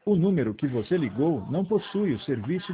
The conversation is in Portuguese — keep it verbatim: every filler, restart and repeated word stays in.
O número que você ligou não possui o serviço